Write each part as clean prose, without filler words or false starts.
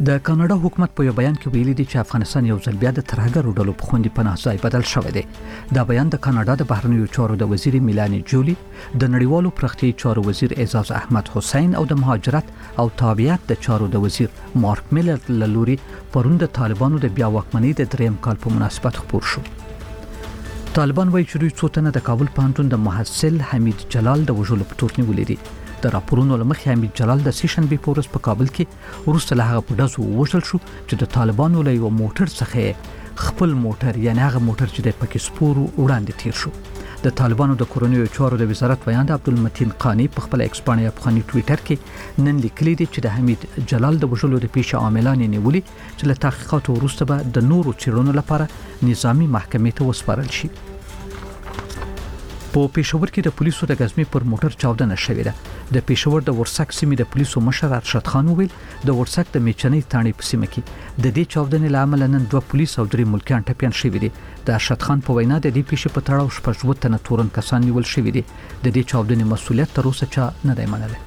د کاناډا حکومت په یو بیان کې ویلي دی چې افغانستان یو ځل بیا د ترهګرو ډلو په خوندې پناه ځای بدل شوی دی. دا بیان د کاناډا د بهرنیو چارو د وزیر میلانی جولی، د نړیوالو پرختي چارو وزیر اعزاز احمد حسین او د مهاجرت او تابعیت د چارو د وزیر مارک میلر لوري پرون د طالبانو د بیا واکمنۍ د دریم کال په مناسبت خبر شو. طالبان وايي چې دوی څو تنه د کابل پوهنتون د محصل حمید جلال د وژلو په تور نیولې دي. د راپورونو لمخې حمید جلال د سیشنبې په ورځ په کابل کې وروسته له هغه په ډزو ووژل شو چې د طالبانو له یو موټر څخه خپل موټر یعنی هغه موټر چې د پکې سپور وړاندې تیر شو. د طالبانو د کورنیو چارو د وزارت ویاند عبدالمتین قانی په خپل ایکس باندې افغاني ټوئیټر کې نن لیکلي دي چې د حمید جلال د وژلو د پیښې عاملان نیولي چې له تحقیقاتو وروسته به د نورو څېړنو لپاره نظامی محکمې ته وسپارل شي. په پېښور کې د پولیسو د غزمې پر موټر چاودنه شوې ده. د پېښور د ورسک سیمې د پولیسو مشر ارشد خان وویل د ورسک د میچنۍ تاڼې په سیمه کې د دې چاودنې له امله نن 2 پولیس او 3 ملکیان ټپیان شوي دي. د ارشد خان په وینا د دې پیښې په تړاو 6 تنه تورن کسان نیول شوي دي. د دې چاودنې مسؤلیت تر اوسه چا نه دی منلی.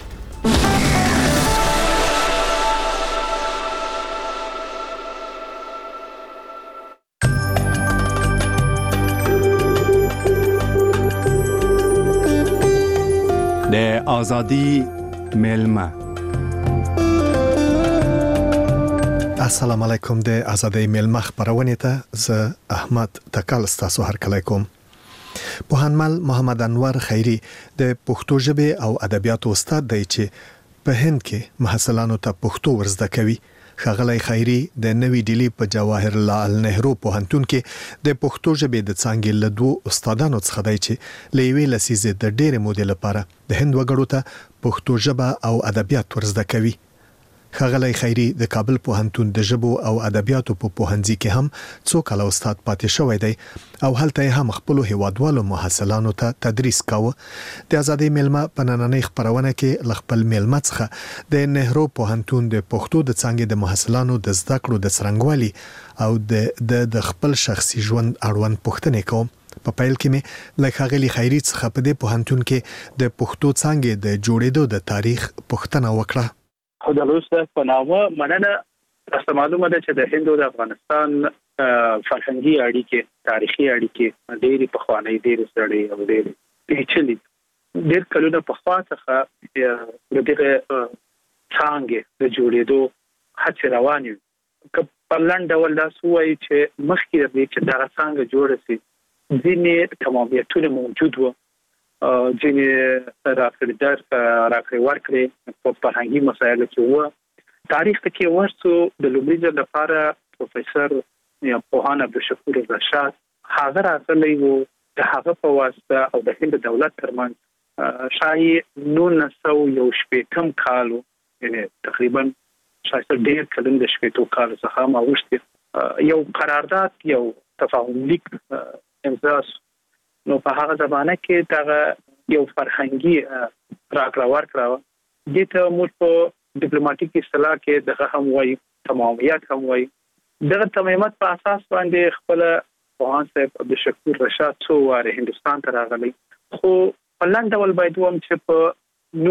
د ازادي ملما. السلام علیکم. د ازادي ملما خبرونه ته زه احمد تکال تاسو هر کله کوم. پوهنمل محمد انور خیری د پښتو ژبه او ادبیاتو استاد دی چې په هند کې محصلانو ته پښتو ورزده کوي. ښاغلی خیری د نوې ډیلی په جواهر لال نهرو پوهنتون کې د پښتو ژبې د څانګې له 2 استادانو څخه دی چې له یوې لسیزې د ډېرې مودې لپاره د هند وګړو ته پښتو ژبه او ادبیات ورزده کوي. ښاغلی خیری د کابل پوهنتون د ژبو او ادبیاتو په پوهنځي کې هم څو کاله استاد پاتې شوی دی او هلته هم خپل هیوادوالو محصلانو ته تدریس کاوه. د ازادي ملما په نننۍ خبرونه کې خپل ملما څخه د نهرو پوهنتون د پښتو د څانګې د محصلانو د زده کړو د څرنګوالي او د خپل شخصي ژوند اړوند پوښتنې کوم. په پیل کې مې له ښاغلي خیری څخه په دې پوهنتون کې د پښتو څانګې د جوړېدو د تاریخ پوښتنه وکړه. خدالوسته په نامه مننه. تاسو معلومه ده چې د هند او د افغانستان فرهنګي اړیکې، تاریخي اړیکې ډېرې پخوانۍ، ډېرې سړې او ډېرې پیچلې. ډېر کلونه پخوا څخه د دغه څانګې د جوړېدو هڅې روانې وي. که په لنډ ډول داسې ووایي چې مخکې د دې چې دغه څانګه جوړه شي ځینې تمامیتونه موجود وو، ځینې راکړې ورکړې په فرهنګي مسایلو کې وو. تاریخ ته کې ورسو د لومړي ځل لپاره پروفیسور یا پوهان عبدالشکور رشاد هغه راغلی وو. د هغه په واسطه او د هند دولت ترمنځ شاید 1918 کال، یعنی تقریبا شاید ډېر کلن د 18 کال څخه ما وشته یو قرارداد، یو تفاهم لیک امضا. نو په هغه زمانه کې دا یو فرهنګي راکړه ورکړه. دې ته موږ په ډیپلوماټیک اصطلاح کې دغه هم وایي، تمامیت هم وایي. دغه تمامیت په اساس باندې خپل پوهان صاحب عبدالشکور رشاد څو واره هندستان ته راغلی. خو په لنډ ډول باید ووایم چې په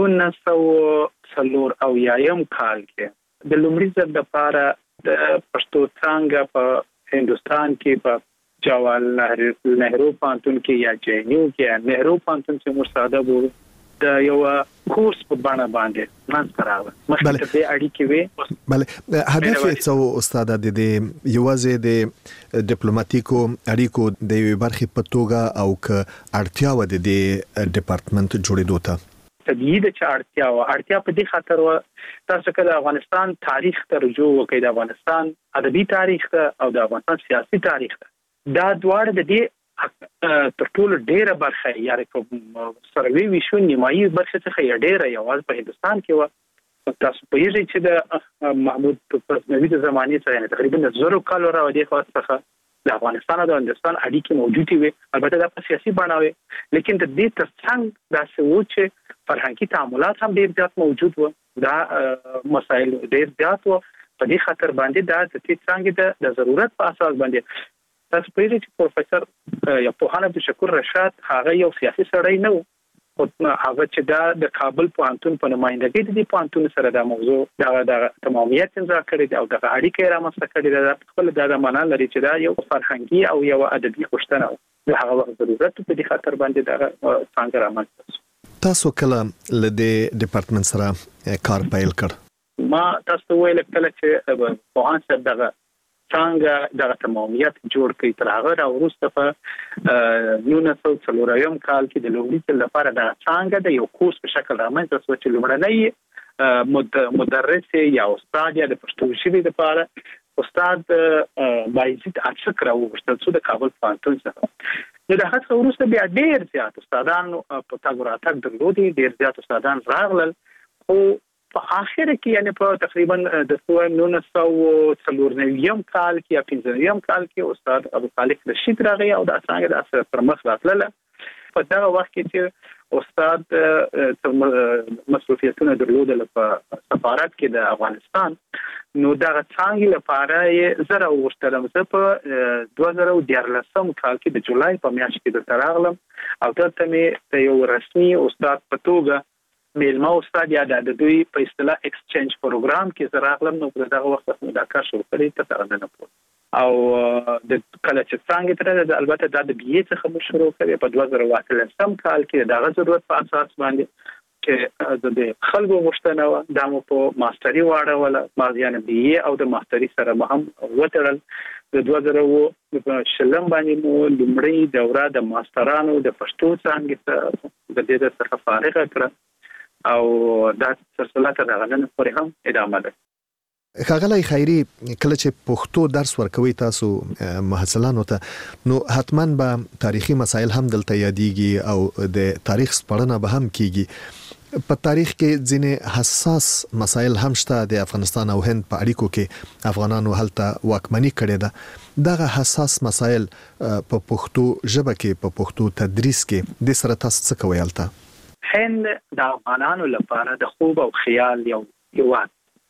1940 کال کې د لومړي ځل لپاره د پښتو څانګه په هندستان کې په جواهر نهرو پوهنتون کې یا جینیو کې یا نهرو پوهنتون کې مرساده بول د یو کورس په بڼه باندې منځ راغله. مخکې د اړیکې وي. بله، هدف یې څه استاد د دې یوازې د ډیپلوماټیکو اړیکو د یوې برخې په توګه او که اړتیا و د دې ډپارټمنټ جوړېدو ته؟ طبیعي ده چې اړتیا په دې خاطر و. تاسو که د افغانستان تاریخ ته رجوع وکړئ، د افغانستان ادبي تاریخ ته او د افغانستان سیاسي تاریخ ته، دا دواړه د دې تر ټولو ډېره برخه یعنې په سروي ویشو نیمایي برخه څخه یې ډېره یوازې په هندستان کې وه. تاسو پوهېږئ چې د محمود غزنوي د زمانې څخه یعنې تقریبا د 1000 کالو راودې خوا څخه د افغانستان او د هندستان اړیکې موجودې وي. البته دا په سیاسي بڼه وي، لیکن د دې تر څنګ داسې و چې فرهنګي تعاملات هم ډېر زیات موجود وو. دا مسایل ډېر زیات وو. په دې خاطر باندې دا د دې څانګې د ضرورت په اساس باندې تاسو پوهیږئ چې پروفیسور یا پوهان عبدالشکور رشاد هغه یو سیاسي سړی نه و. او هغه چې د کابل پوهنتون په نمائندګۍ د دې پوهنتون سره د موضوع د تمامیت امضا کړې ده او د اړیکې رامنځته کړې ده. خپل د معنا لري چې دا یو فرهنګي او یو ادبي غوښتنه ده. هغه وخت ضرورت په دې خاطر باندې دا څنګه رامنځته. تاسو کله له دې ډپارټمنټ سره کار پیل کړ؟ ما تاسو ویل کله چې پوهان سره دغه څنګه د تمامیت جوړ کړي تر هغه راوروسته په 1940 کال کې د لومړي لپاره د څنګه د یو کورس په شکل رامنځته شو چې لومړنی مدرس یا استاد یا د پښتو ژبې لپاره استاد بایزید اڅک راوغوښتل چې د کابل پوهنتون څخه د هغه وروسته بیا ډېر زیات استادان په تاسو راتګ درلودي، ډېر زیات استادان راغلل. خو په اخر کې یعنی په تقریبا د 1940 کال کې یا 50 کال کې استاد ابو خالق رشید راغی او د څنګه د اثر پر مخ راتله. په دا وخت کې چې استاد مسؤلیتونه درلودل په سفارت کې د افغانستان، نو دا څنګه لپاره زره وشتلم زه په 2014 کال کې د جولای په میاشت کې د تراغلم او دلته مې یو رسمي استاد په توګه میلمه استاد یا د دوی په اصطلاح ایکسچینج پروګرام کې زراغلم. نو په دغه وخت کې دا کار شروع کړی ته څنګه نه پوه او د کله چې څنګه تر البته د بي اي څخه شروع کړی په 2018 کال کې د ضرورت په اساس باندې چې د خلکو غوښتنه و د مو په ماستري واړه ما یعنی بي اي او د ماستري سره هم وترل. د 2020 باندې مو لومړی دوره د ماسترانو د پښتو څنګه د دې څخه فارغ کړ او دا سلسله تر غنن پورې هم ادامه ده. ښاغلی خیري، کله چې پښتو درس ورکوي تاسو محصلانو ته، نو حتما به تاریخي مسایل هم دلته یادېږي او د تاریخ سپړنه به هم کیږي. په تاریخ کې ځینې حساس مسایل هم شته. د افغانستان او هند په اړیکو کې افغانانو هلته واکمني کړې ده. دغه حساس مسایل په پښتو ژبه کې په پښتو تدریس کې د سره تاسو څه کوي هلته؟ هند د افغانانو لپاره د خوب او خیال یو هیواد.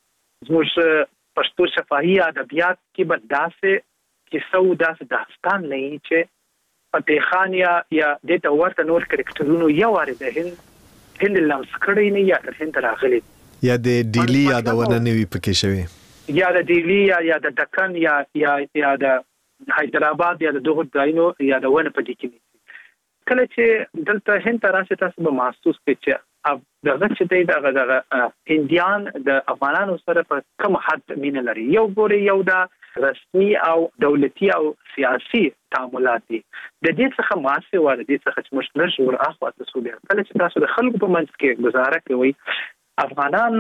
زموږ پښتو شفاهي ادبیات کې به داسې کیسو داسې داستان نه چې فتح خان یا د ورته نور کرکټرونو یو واره د هند لمس کړی نه یا تر هند راغلی یا د ډیلی یادونه نه وي پکې شوی یا د ډیلی یا د دکن یا د حیدرآباد یا د دغه ځایونو یا د ونه په دې کې کله چې دلته هند راشي تاسو به محسوس کړئ چې دغه چې دغه هندیان د افغانانو سره په کوم حد مینه لري. یو ګوري یو د رسمي او دولتي او سیاسي تعاملات دي. د دې څخه ماسه ور دي څخه چې مشترک ور اخوا تاسو بیا کله چې تاسو د خلکو په منځ کې گزاره کوي افغانان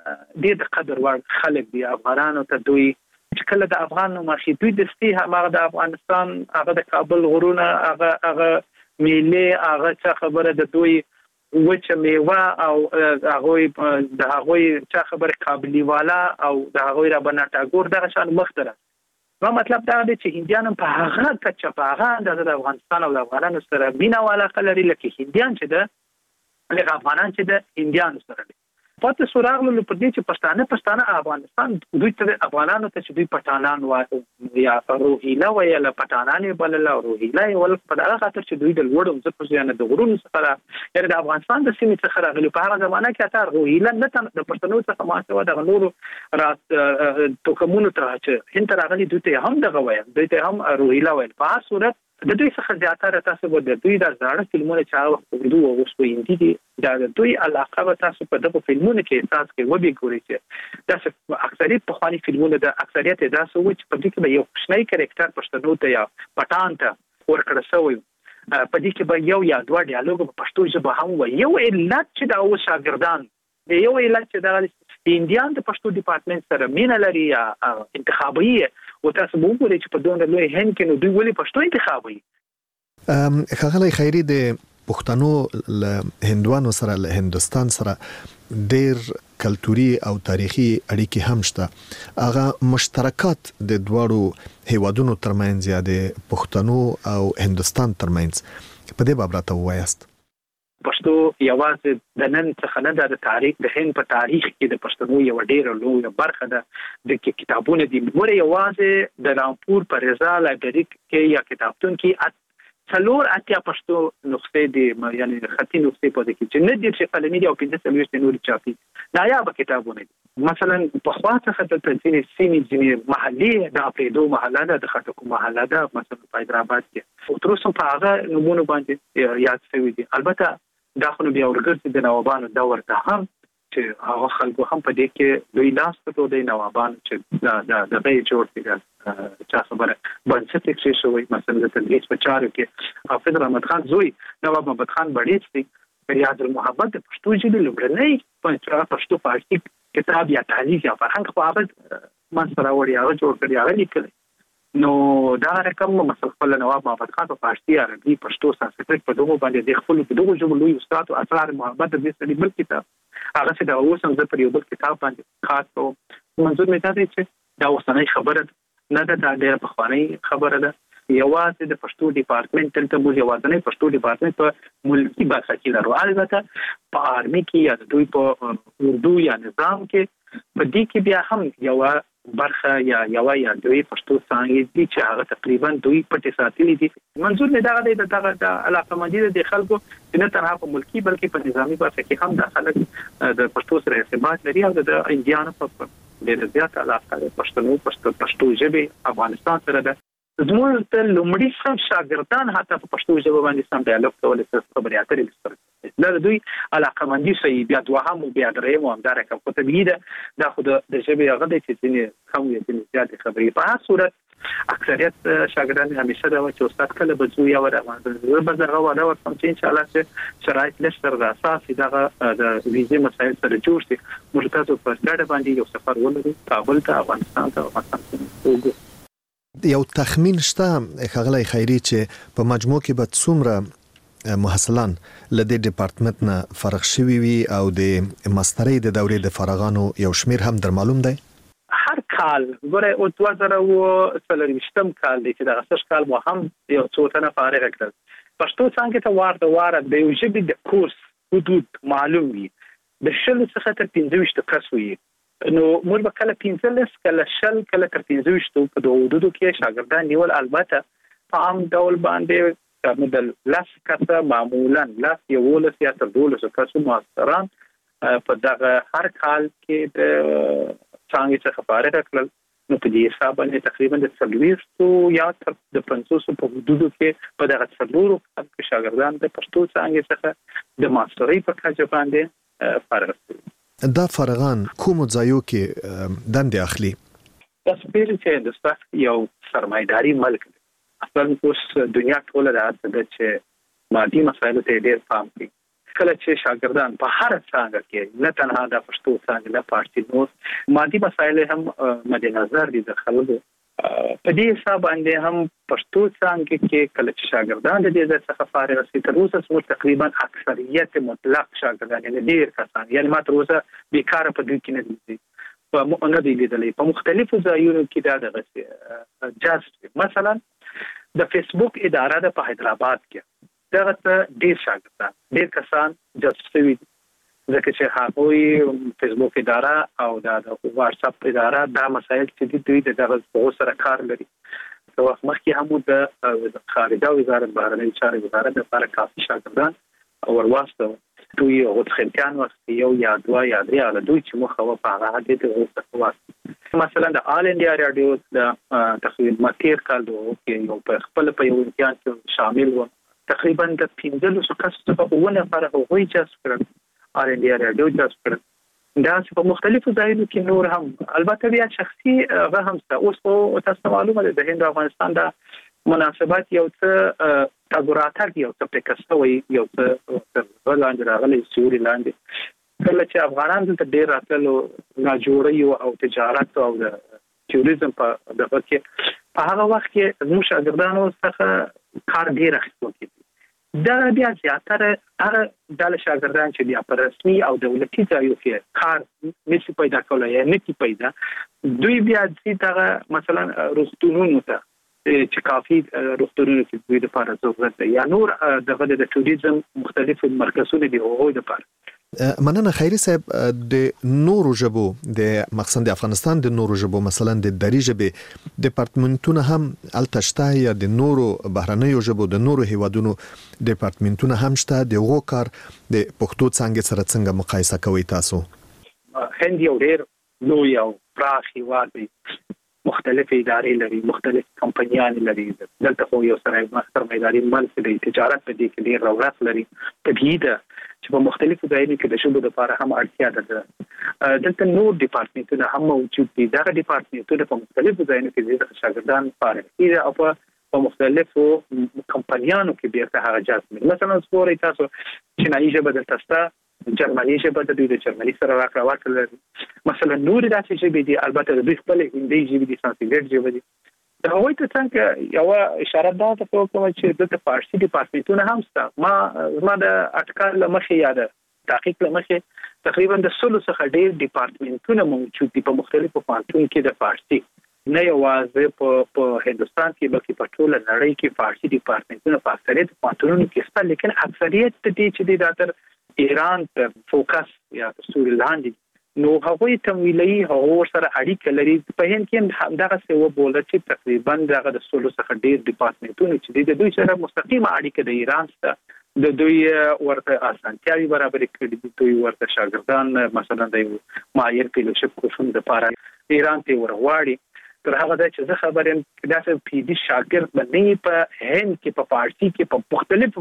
د قدر وړ خلک دي. افغانانو ته دوی چې کله د افغان مخې دوی دستي هغه د افغانستان هغه د کابل غرونه هغه میله هغه څه خبره د دوی وچه میوه او هغه د هغه څه خبره قابلی والا او د هغه را بناټاګور دغه شان مختره. نو مطلب دا دی چې هندیان په هغه کچه په هغه د افغانستان او د افغانانو سره مینا والا خلري لکه هندیان چې د لکه افغانان چې د هندیانو سره دي. پاتې سوراغلو په دې چې پښتانه افغانستان دوی ته افغانانو ته چې دوی پټانان وایي یا روهیلا وایي له پټانان بلل او روهیلا ول په هغه خاطر چې دوی د لوړو ځکه ځانه د غرونو څخه یعنی د افغانستان د سیمې څخه راغلي په هغه زمانہ کې اته روهیلا نه د پښتنو څخه ماسه و د نورو رات توکمونو ته چې هند راغلي دوی ته هم دغه وایي دوی ته هم روهیلا وایي. په هر صورت د دوی څخه زیاتره تاسو به د دوی د زړه فلمونه چې هغه اردو او اوس په هندي دي دا د دوی علاقه به تاسو په دغه فلمونو کې احساس کوي وبې ګورئ چې دا اکثریت په خواني فلمونه د اکثریت دا سوي چې په دې کې به یو شنای کریکټر پښتنو ته یا پټان ته ورکړل شوی په دې کې به یو یا دوه ډیالوګ په پښتو ژبه هم وي. یو علت چې دا او شاګردان یو علت چې دا هندیان د پښتو ډپارټمنټ سره مینه لري یا انتخابي او تاسو وګورئ چې په دونه لوی هند کې نو دوی ولې پښتو انتخابي. ښاغلی خیري، د پښتنو له هندوانو سره له هندستان سره ډېر کلتوري او تاریخي اړیکې هم شته. هغه مشترکات د دواړو هیوادونو ترمنځ یا د پښتنو او هندستان ترمنځ په دې باب راته ووایاست. پښتو یوازې د نن څخه نه د تاریخ د هند په تاریخ کې د پښتنو یو ډېر لوی برخه ده. د کتابونو د مور یوازې د رامپور پر رضا لایبرری کې یا کتابتون کې څلور اتیا پښتو نقطې دي یعنی خطي نقطې په دې کې چې نه دي چې قلمي دي او 15 نور چاپي نایاب کتابونه دي مثلا په خواصه خطه تنظیم سیمې ځینې محلي د اپریدو محله ده د خټکو محله ده مثلا په حیدرآباد کې او تر اوسه په هغه نمونه باندې یاد شوی دي البته دا خو بیا ورګرځي د نوابانو دور ته هم چې هغه خلکو هم په دې کې دوی لاس ته د نوابانو چې د غي جوړ کړي چا خبره بنسټ کې شوی مثلا د تدریس په چارو کې حافظ رحمت خان زوی نواب محمد خان بړیڅ دی ریاض المحبت د پښتو ژبې لومړنی پښتو فارسی کتاب یا تعلیق یا فرهنګ خو هغه منځ راوړی هغه جوړ کړی هغه لیکلی نو دا رقم مثلا خپل نواب محمد خان په فارسی عربي پښتو سانسکریت په دغه باندې د خپل دغه ژبه لوی استاد او اسرار محبت د دې سړي بل کتاب هغه چې دا اوس هم پر یو بل کتاب باندې خاص او منظور مې دا دی چې دا اوسنۍ خبره نه ده دا ډېره پخوانۍ خبره ده یوازې د پښتو ډپارټمنټ تلته موږ یوازې پښتو ډپارټمنټ په ملکی برخه کې لرو البته په آرمي کې یا دوی په اردو یا نظام کې په دې کې بیا هم یو برخه یا دوی پښتو څنګه دي چې هغه تقریبا دوی پټې ساتلې دي منظور نه دا د علاقه مندي د خلکو چې نه تنها په ملکی بلکې په نظامی برخه کې هم د خلک د پښتو سره ارتباط لري او د انډیانو په ډېر زیات علاقه پښتو ژبه افغانستان سره ده زموږ ته لومړی سم شاګردان حتی په پښتو ژبه باندې سم ډایالوګ کول څه خبرې اترې سره دا دوی علاقه مندي شي بیا دوهم او بیا دریم او همدار کوم ته بيده دا خو د ژبې هغه د چې کوم یې زیات خبرې په هر صورت اکثریت شاګردان همیشه دا چې استاد کله بزو یا ورغه بزرغه ولا ورته چې ان شاء الله چې شرایط لشتر د اساسي دغه د ویزې مسایل سره جوړ شي مرتضی په ګډه باندې یو سفر ولري کابل ته افغانستان ته یو تخمین شته خغلی خیری چې په مجموع کې به څومره محصلان لدې ډپارټمنټ نه فارغ شوي وي او د ماسترۍ د دورې د فارغانو یو شمیر هم در معلوم دی هر کال ګوره او 2023 کال دی چې د اساس کال مو هم یو څو تنه فارغ کړل پښتو څنګه ته واره د یو ژبې د کورس حدود معلوم وي د شل څخه تر 15 کس وي نو موږ به کله 15 کله شل کله تر 15 په دوه حدودو کې شاګردان نیول البته په عام ډول باندې مدل لاس کته معمولا لاس یو ولس یا تر 12 کسو ماستران په دغه هر کال کې د څنګه څخه فارغ کړل نو په دې حساب باندې تقریبا د 30 یا تر د 500 په حدودو کې په دغه 30 کې شاګردان د پښتو څنګه څخه د ماسترۍ په کچه باندې فارغ شول دا فارغان کوم ځایو کې دندې اخلي تاسو پیل چې د سپک یو سرمایداري ملک دی اصلا اوس دنیا ټوله راځي چې مادي مسایلو ته ډېر پام کوي کله چې شاګردان په هر څنګه کې نه تنها د پښتو څنګه نه پارتي نو مادي مسایل هم مد نظر دي د خلکو په دې حساب باندې هم پښتو څنګه کې کله چې شاګردان د دې څخه فارغ شي تر اوسه څو تقریبا اکثریت مطلق شاګردان یعنی ډېر کسان یعنی ما تر اوسه بیکاره په دې کې نه دي په نه دي لیدلې په مختلفو ځایونو کې دا د جاست مثلا د فیسبوک اداره د په حیدرآباد کې دغه ډېر شاګردان ډېر کسان جاست شوي ځکه چې هغوی فیسبوک اداره او د واتس اپ اداره دا مسایل چې دوی دغه سره کار لري په وخت مخکې هم د خارجه وزارت بهرنۍ چارې وزارت لپاره کافي شاګردان ورواستو دوی غوښتنکان وخت یو یا دوه یا درې علي دوی چې مخه په هغه د غوښتنه مثلا د آل انډیا رادیو د تقریبا ماتیر کال کې یو په خپل په یو امتحان کې شامل و تقریبا د 15 کسو په ونه لپاره هغوی جذب کړل آل انډیا رادیو جذب کړل دا په مختلفو ځایونو کې نور هم البته بیا شخصي هغه هم اوس په تاسو معلومه ده د هند افغانستان د مناسبات یو څه تګوراتک یو څه پکستوي یو څه ولانډ راغلي سوري لاندې کله چې افغانان دلته ډېر راتلو ناجوړي او تجارت او د ټوریزم په دغه کې په هغه وخت کې موږ شاګردانو څخه کار ډېر اخیستل کېږي دا بیا زیاتره هغه د شاګردان چې بیا په رسمي او دولتي ځایو کې کار نشي پیدا کولای یا نشي پیدا دوی بیا چې دغه مثلا روغتونونو ته چې کافي روغتونونو کې دوی لپاره ضرورت دی یا نور دغه د ټوریزم مختلفو مرکزونو دی هغوی لپاره مننه خیری صاحب. د نورو ژبو د مقصد د افغانستان د نورو ژبو مثلا د دری ژبې ډپارټمنټونه هم التشته یا د نورو بهرنیو ژبو د نورو هیوادونو ډپارټمنټونه هم شته. دغه کار د پښتو څنګه سره څنګه مقایسه کوي تاسو؟ هند یو ډېر لوی او پراخ هیواد دی، مختلف ادارې لري، مختلف کمپنیان لري. دلته خو یو سره سرمایداري ملک دی، تجارت په دې کې ډېر رونق لري. طبیعي ده چې په مختلفو ځایونو کې د شوبو لپاره هم اړتیا ده. دلته نور ډپارټمنټونه هم موجود دي. دا ډپارټمنټونه په مختلفو ځایونو کې د شاګردان لپاره دي او په مختلفو کمپنیانو کې بیرته هغه جذب. مثلا زغوري تاسو چینایي ژبه دلته شته، جرمني ژبه د دوی د جرمني سره راکړه ورکړه لري. مثلا نور داسې ژبې دي، البته د دوی خپل هندي ژبې دي، سانسکریت ژبه دي. د هغوی ته څنګه یو اشاره ده ته کوم چې د فارسي ډپارټمنټونه هم شته. ما د اټکل لمخې یاد تحقیق لمخې تقریبا د 16 څخه ډېر ډپارټمنټونه موجود دي په مختلفو پوهنتونونو کې د فارسي. نه یوازې په هندستان کې بلکې په ټوله نړۍ کې فارسي ډپارټمنټونه په اکثریت پوهنتونونو کې شته، لیکن اکثریت دې چې د داتر ایران ته فوکس یا سوريلاند نو هغوی تمویلي هغه سره اړیکه لري. په هند کې هم دغه څه وبوله چې تقریبا دغه د 16 څخه ډېر ډپارټمنټونه چې د دوی سره مستقیمه اړیکه د ایران سره د دوی ورته اسانتیاوي برابر کړي دي. دوی ورته شاګردان مثلا د مایر فیلوشپ کورسونو لپاره ایران ته ورغواړي. تر هغه د چې زه خبرم دا چې پی ډی شاګرد باندې په هند کې په فارسي کې په مختلف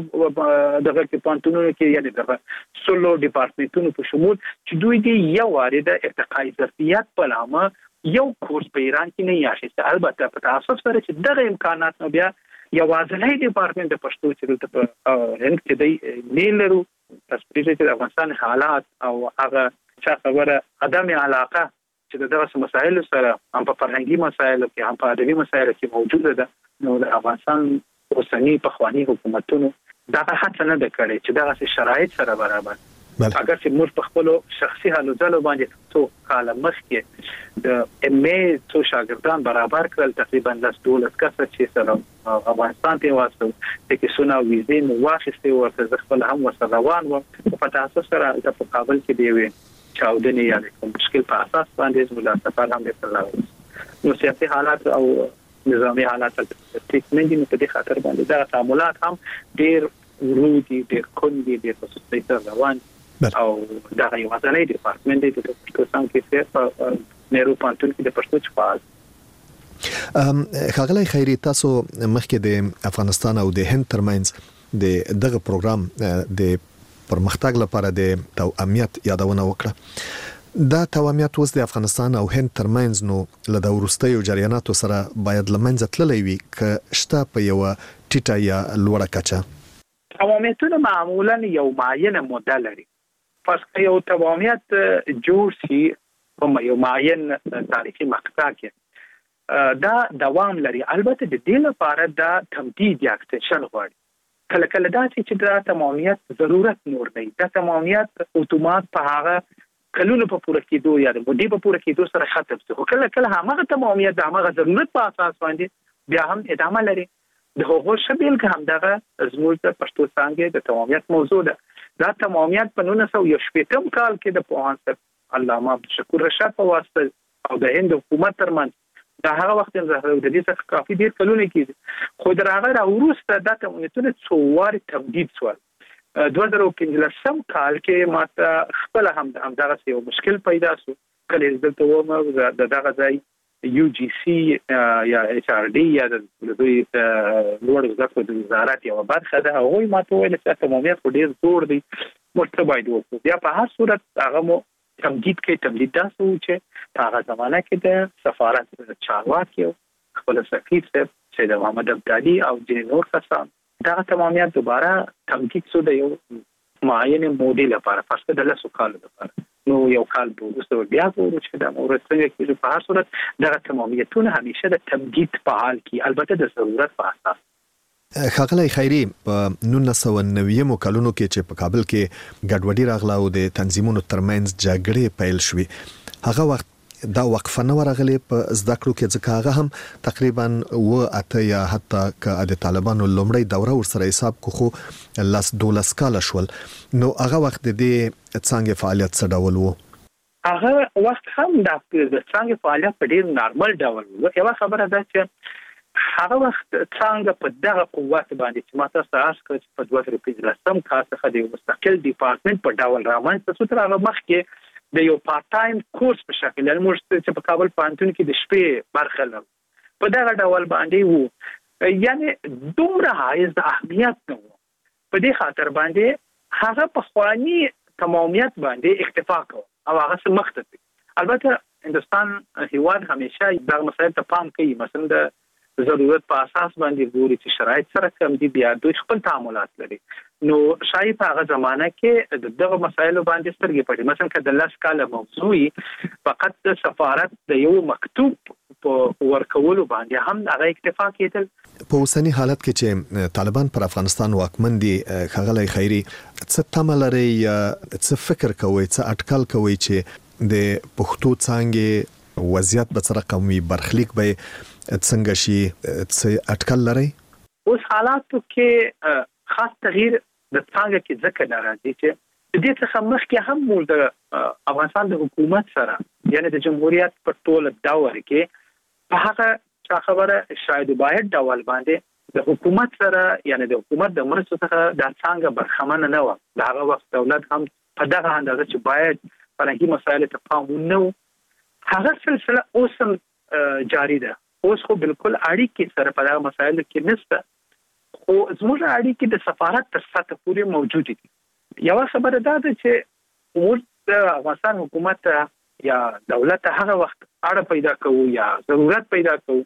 دغه کې پانتونونو کې یعنی دغه سولو ډپارټمنټونو په شمول چې دوی دی یو وارده ارتقای ظرفیت په نامه یو کورس په ایران کې نه یاشته. البته په تاسو سره چې دغه امکانات نو بیا یوازې ډپارټمنټ د پښتو چې په هند کې دی نه لرو. تاسو چې د افغانستان حالات او هغه څه خبره عدم علاقه چې دغه مسایل سره هم په فرهنګي مسایلو کې هم په ادبي مسایلو کې موجوده ده. نو د افغانستان اوسنی پخوانی حکومتونو دغه هڅه نه ده کړې چې دغه شرایط سره برابر. اگر چې موږ په خپل شخصي حالو ځلو باندې تو کال مخکې د ام ای تو شاګردان برابر کړل تقریبا 12 کسه چې سره افغانستان ته واسطه د کیسونه ویزې نو واخیستې ورته خپل هم ورسره روان و په تاسو سره د مقابل کې دی وي چاودنی یا کوم مشکل په اساس باندې زموږ سفر هم وکړل. نو سیاسي حالات او نظامی حالات ټیک نه دي په دې خاطر باندې دا تعاملات هم ډېر ورودي ډېر کوندي ډېر په ستاسو روان او دا یو ځانګړی ډپارټمنټ دی د پښتو څنګه په نهرو پانتون کې د پښتو چپاز. خاغلی خیری تاسو مخکې د افغانستان او د هند ترمنځ د دغه پروګرام د پرمختګ لپاره د توأمیت یادونه وکړه. دا توأمیت اوس د افغانستان او هند ترمنځ نو له د ورستیو جریاناتو سره باید لمنځه تللی وي که شته په یو ټیټه یا لوړه کچه. توأمیتونه معمولا یو معینه موده لري. پس که یو توأمیت جوړ شي په یو معین تاریخي مقطع کې دا دوام لري. البته د دې لپاره دا تمدید یا اکستنشن غواړي. کله کله دا چې دا تمامیت ضرورت نور دی. دا تمامیت اتومات په هغه کلونو په پوره کېدو یا د مودې په پوره کېدو سره ختم شي. خو کله کله هغه تمامیت د هغه ضرورت په اساس باندې بیا هم ادامه لري. د هغو شبیل که هم دغه زموږ د پښتو څانګې د تمامیت موضوع ده. دا تمامیت په 1918 کال کې د پوهاند علامه عبدالشکور رشاد په واسطه او د هند حکومت ترمنځ دا هغه وخت هم زه د دې څخه کافي ډیر کلونه کېږي خو در هغه وروسته دا تمامیتونه څو وارې تمدید شول. 2015 کال کې ماته خپل هم دغه یو مشکل پیدا شو. کله دلته ومه دغه ځای یو جی سی یا ایچ آر ډي یا د دوی لوړ زده کړو د وزارت یو برخه ده. هغوی ماته ویل چې تمامیت خو ډیر زور دی موږ ته باید وکړو. بیا په هر صورت هغه مو تمدید کې تمدید تاسو چې په هغه زمانه کې د سفارت چارواکي خپل سفیر صاحب سید محمد ابدالي او ځینې نور کسان دا تمامیت دوباره تمدید شو د یو معین مودې لپاره پس د 10 کال لپاره. نو یو کال وروسته بیا ورو چې د مورثنګ کې په هر صورت دا تمامیتونه همیشه د تمدید په حال کې البته د ضرورت په اساس. خاغلی خیری په 1990 کلونو کې چې په کابل کې ګډوډي راغله او د تنظیمونو ترمنځ جګړې پیل شوې هغه وخت دا وقفه نه ورغلی په زده کړو کې ځکه هغه هم تقریبا اته یا حتی که د طالبانو لومړی دوره ورسره حساب کو خو 12 کال شول نو هغه وخت د څنګه فعالیت څه ډول وو هغه وخت هم د څنګه فعالیت په ډیر نارمل ډول وو یو خبره ده چې هغه وخت څنګه په دغه قوت باندې چې ماته ساس کړ په 2015 کال څخه د مستقل ډپارټمنټ په ډول رامنځته شو تر هغه مخکې د یو پارت ټایم کورس په شکل یعنی موږ چې په کابل پوهنتون کې د شپې برخه لرو په دغه ډول باندې وو یعنی دومره حایز اهمیت نه وو په دې خاطر باندې هغه په خواني تمامیت باندې اکتفا کوي او هغه مخته البته هندستان هیواد همیشه د مسایل ته پام کوي مثلا د ضرورت په اساس باندې ګوري چې شرایط سره کم دي بیا دوی خپل تعاملات لري نو شاید په هغه زمانہ کې دغه مسایلو باندې سترګې پټي مثلا کله لاس کاله موضوعي فقط د سفارت د یو مکتوب په ورکولو باندې هم هغه اکتفا کېدل په اوسنی حالت کې چې طالبان پر افغانستان واکمن دي خغلی خیری څه تمه لري یا څه فکر کوي څه اټکل کوي چې د پښتو څنګه وضعیت به څه رقم وي برخلیک به څنګه شي څه اټکل لري اوس حالاتو کې خاص تغییر د څنګه کې ځکه ناراضي چې د دې څخه مخکې هم موږ د افغانستان د حکومت سره یعنی د جمهوریت په ټول دور کې په هغه خبره شاید باید ډول باندې د حکومت سره یعنی د حکومت د مرستو څخه د څنګه برخمن نه و د هغه وخت دولت هم په دغه اندازه چې باید فرهنګي مسایل ته پام ونه هغه سلسله اوس جاری ده اوس خو بالکل اړیکې سره په دغه مسایلو کې نشته خو زموږ اړیکې د سفارت تر سطح پورې موجود دي یو خبره ده چې موږ د افغانستان حکومت یا دولت هغه وخت اړه پیدا کوو یا ضرورت پیدا کوو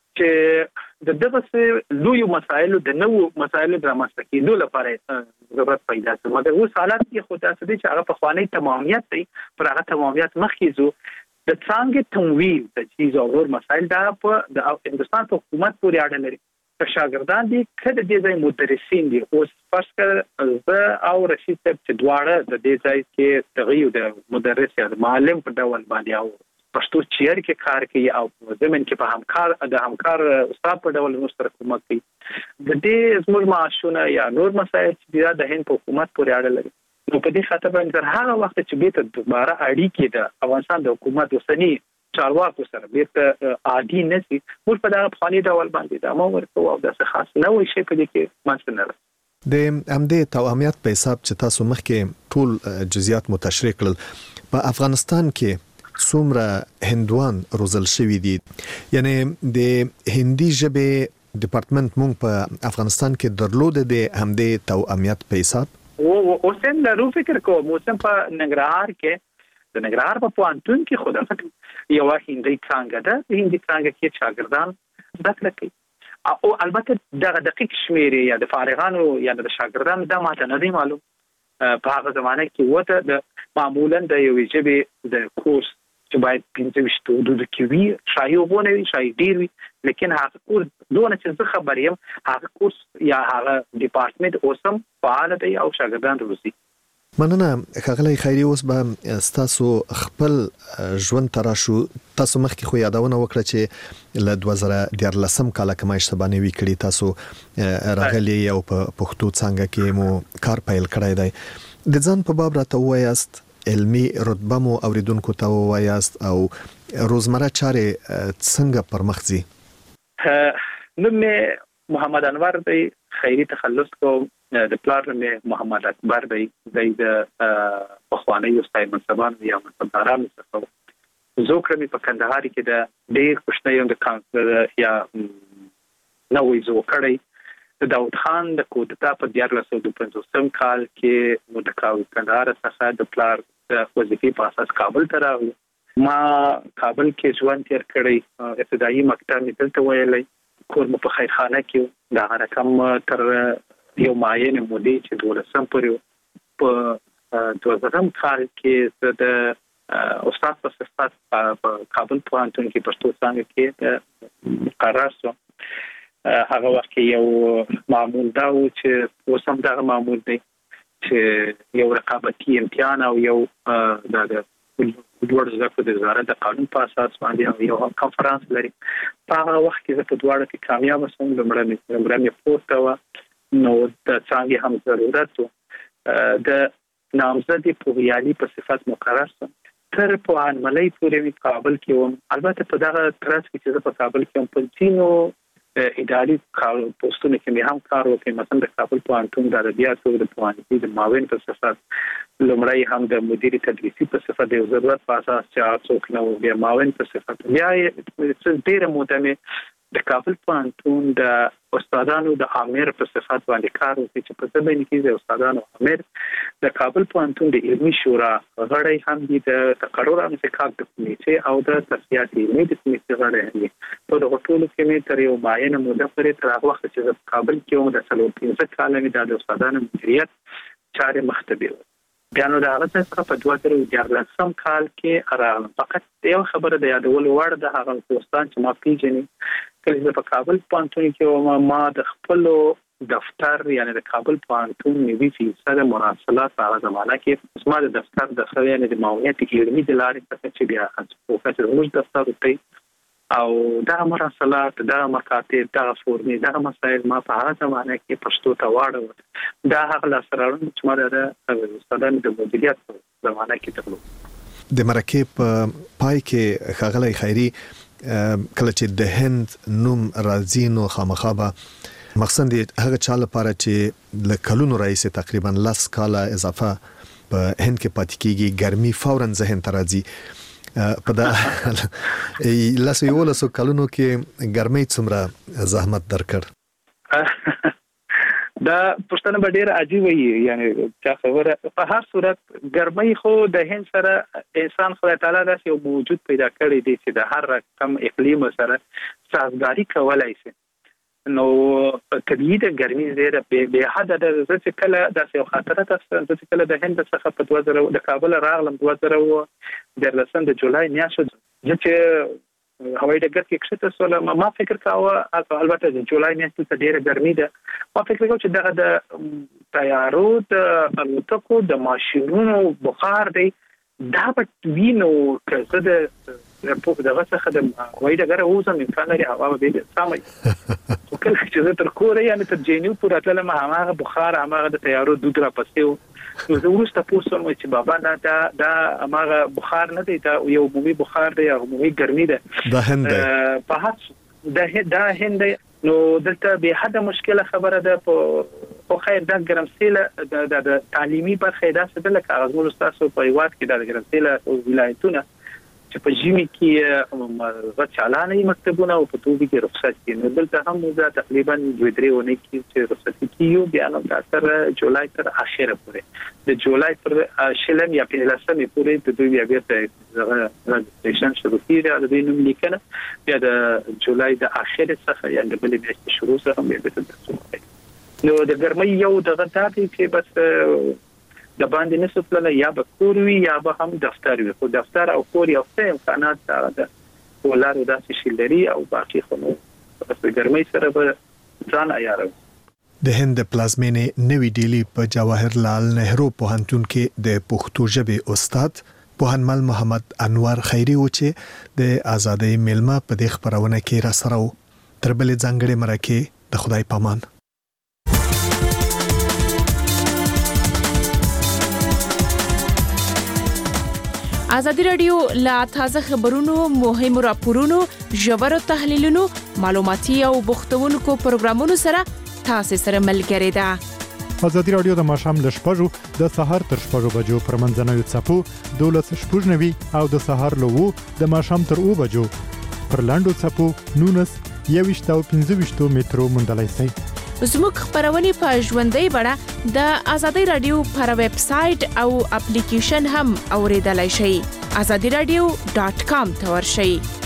چې دغه لوی مسایلو د نوو مسایلو د رامنځته کېدو لپاره ضرورت پیدا کوي مګر اوس حالات کې خو تاسو دې چې هغه په خواني تمامیت دی پر هغه تمامیت مخکې زو د څنګه تمویل د چیز او ور مسایل دا په د هندستان په حکومت پورې اړه لري شاګردان دي کله د دې مدرسین دي اوس فرض کړه زه او رشید صاحب چې دواړه د دې ځای کې تغییر د مدرس یا معلم په ډول باندې او پښتو چیر کې کار کوي او زمين کې په همکار استاد په ډول مستر کومک کوي د دې زموږ معاشونه یا نور مسایل چې د هند په حکومت پورې اړه لري نو په دې خاطر باندې هغه وخت چې به ته دوباره اړیکې د افغانستان د حکومت وسنی چارواکو سره بیرته عادي نشي موږ په دغه فاني ډول باندې د امر کوو او د خاص نه وي شي په دې کې مانځنه د امدې تواميت په حساب چې تاسو مخکې ټول جزئیات متشریح کړل په افغانستان کې څومره هندوان روزل شوی دي یعنی د هندي ژبې ډپارټمنټ مونږ په افغانستان کې درلود د همدې تواميت په حساب او سم له فکر کوم اوس په ننګرهار کې د ننګرهار په پوهنتون کې خدای یو هندي څنګه ده هندي څنګه کې شاګردان زده کوي او البته د دقیق شمیرې یا د فارغانو یا د شاګردانو د ماته نه دی معلوم په هغه زمانه کې وته د معمولا د یو ژبې د کورس چې باید 15 د کې وی شایوونه وی شای ډیر وی لیکن هغه کورس دونه چې زه خبر یم هغه کورس یا هغه ډپارټمنټ اوسم فعال دی او شاګردان روزي مننه خغلی خیری اوس به تاسو خپل ژوند تراشو تاسو مخکې خو یادونه وکړه چې ل 2014 کال کې مې شتبانه وی کړی تاسو راغلی او په پښتو څنګه کې مو کار پیل کړی دی د ځان په باب راته وایاست علمي رتبه مو اوریدونکو ته وایاست او روزمره چارې څنګه پرمخځي نو مې محمد انور دی خیری تخلص کو د پلار مې محمد اکبر دی د پخوانی استاد منصبان یا منصبداران څخه زوکرمي په کندهار کې د ډېر خوشنۍ د کانسلر یا نوې زوکړی د داود خان د کوټه په 1450 کال کې نو د کندهار څخه د پلار د وظیفې په اساس کابل ته راغلی ما کابل کې ژوند تیر کړی ابتدایي مکتب مې دلته ویلې کور مو په خیرخانه کې دا رقم تر یو معین مودې چې 12 پورې په 2000 کال کې د استاد په صفت په کابل پوهنتون کې پښتو څانګه کې قرار شو هغه وخت یو معمول دا و چې اوسم دا معمول دی چې یو رقابتي امتحان او یو د دوه ځکه د وزارت د قانون په اساس باندې یو کانفرنس لري. په هغه وخت کې په دوه کې کامیاب شوم. لمړی پورته و نو د څنګه هم ضرورت د نامزد پوهیالي په صفت مقرر شوم. تر په انملای پورې کابل کې وم. البته په دغه ترڅ کې چې په کابل کې هم په ځینو اداري پوسټونو کې هم کار وکړم. مثلا د کابل پوهنتون د ادبیاتو د پوهنځي د معاون په صفت، لمړی هم د مدیر تدریسي په صفت د ضرورت په اساس چې څوک نو بیا معاون په صفت. بیا ډېر مودمه د کابل پوهنتون د استادانو د امیر په صفت باندې کار وکړ چې په ځبین کې د استادانو امیر د کابل پوهنتون د علمي شورا غړی هم دي، د تقرر انتخاب د کمیټې او د تصفیات علمي د کمیټې غړی دي. په دغه ټولو کې مې تر یو معینه موده پورې تر هغه وخت چې د کابل کې هم د 15 کال مې د استادانو مدیریت چارې مختبر. بیا نو د هغه څخه په 2014 کال کې راغلم. فقط یو خبره د یادول وړ د هغه دوستان چې ما پیژني، کله چې په کابل پوهنتون کې ما د خپل دفتر یعنی د کابل پوهنتون نوي فیصد مراسلات په هغه زمانه کې زما د دفتر د خو یعنی د معاونیت علمي د لارې څخه چې بیا پروفیسور موږ دفتر ته او دا مراسلات، دا مکاتب، دا فورمې، دا مسائل ما په هغه زمانه کې پښتو ته واړو. دا هغه لاسرانو چې ما د استادانو د مدیریت په زمانه کې درلود. د مرکه په پای کې خغلی خیری کله چې د هند نوم راځي نو خامخابه مقصد دی هغه چا لپاره چې له کلونو رئیس تقریبا 10 کاله اضافه په هند کې پاتې کیږي ګرمي فورا ذهن ته راځي. په دا لاسو یو لاسو کلونو کې ګرمي څومره زحمت درکړ؟ دا پښتنه به ډیر عجیب وي، یعنی چې خبره په هر صورت ګرمي خو د هند سره انسان خدای تعالی داسې یو موجود پیدا کړی دی چې د هر رقم اقلیم سره سازگاری کولای شي. نو طبیعي د ګرمي زیره به حد د ځکه کله داسې یو خاطره تاسو چې کله د هند څخه په 2000 د کابل راغلم 2013 د جولای میاشت چې هوایي ډګر کې کښته سول. ما فکر کاوه البته د جولای میاشت ته ډیره ګرمي ده. ما فکر کاوه چې دغه د تیارو د الوتکو د ماشینونو بخار دی دا به وینو که د په دغه څخه د هوایي ډګر اوسم امکان لري هوا به سمي. کله چې تر کوره یعنی تر جنیو پورې تلل ما هغه بخار هغه د تیارو دود را پسیو. نو زه ورسته پوښتنه چې بابا دا هغه بخار نه دی، دا یو عمومي بخار دی، عمومي ګرمي ده د هند په هڅه دا هند. نو دلته به حد مشکله خبره ده. په خیر دا ګرمسیله د تعلیمي برخه دا څه د کاغذونو تاسو په یوات کې د ګرمسیله ولایتونه چې په ژمي کې غچالانه مکتبونه او په توګه کې رخصت دي. نو دلته هم موږ تقریبا 2-3 ونې کې چې رخصت کیو بیا نو تر جولای تر اخره پورې د جولای پر شلم یا په لسمه پورې د دوی بیا ته رجستریشن شروع کیږي. د دوی نوم لیکنه بیا د جولای د اخره څخه یا د بل میاشتې شروع سره بیا ته. نو د ګرمۍ یو دغه تاپی چې بس د باندې نسو پلان یا به کور وي یا به هم دفتر وي. خو دفتر او کور یو څه امکانات ده ولر داسې شي لري او باقي خو نو بس ګرمۍ سره به ځان عیارو. د هند پلازمینې نوی ډیلی په جواهرلال نهرو پوهنتون کې د پښتو ژبې استاد پوهنمل محمد انور خیری و چې د آزادۍ میلمه په دې خبرونه کې را سره و. تر بلې ځانګړې مرکه د خدای پامان. ازادي رادیو لا تازه خبرونو، مهمو راپورونو، ژورو تحلیلونو، معلوماتي او بوختونکو پروګرامونو سره تاسو سره ملګری ده. ازادي رادیو د ماښام ل 6:00 د سحر تر 6:00 بجو پر منځنوي څپو 12:90 او د سحر له 2 د ماښام تر 2 بجو پر لاندو څپو 19 او 15 مترو مندلای سي. زموږ خبرونه په ژوندۍ بڼه د ازادي رادیو پر ویب سټ او اپلیکیشن هم اوریدلای شئ. azadiradio.com ته ورشئ.